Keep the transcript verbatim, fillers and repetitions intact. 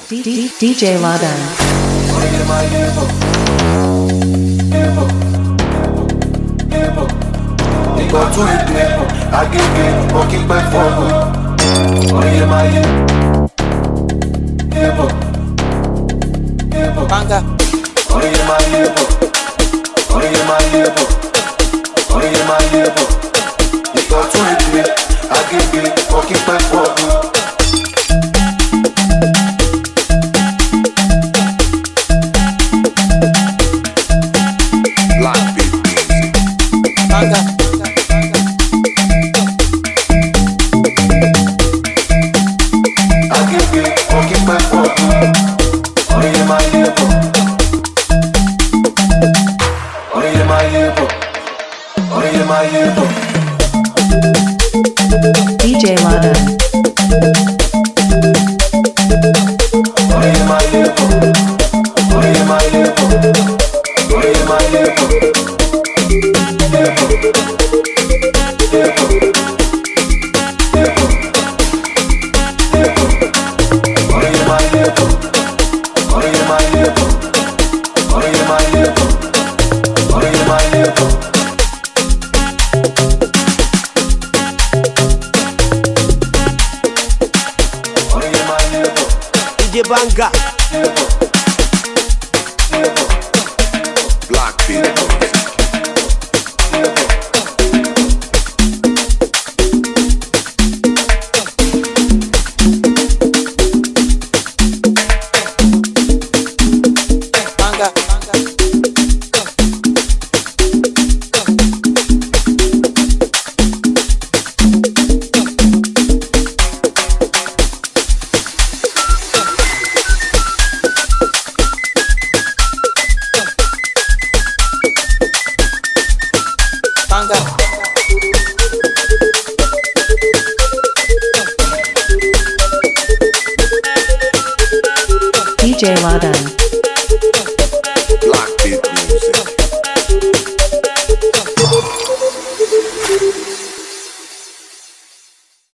D J Ladan. Igual tu ritmo, agreguei um pouquinho mais fogo. Olha mais Evo, Evo, Banga. olha mais Evo, olha mais Evo, olha mais Evo. Igual tu ritmo, agreguei um pouquinho mais fogo. Banga. Agreguei um pouquinho mais fogo. Olha mais Evo, olha mais Evo, olha mais Evo. D J Ladan. Olha mais Evo, olha mais Evo, olha mais Evo. D J Banga. Black people. Banga. Banga. D J Ladan.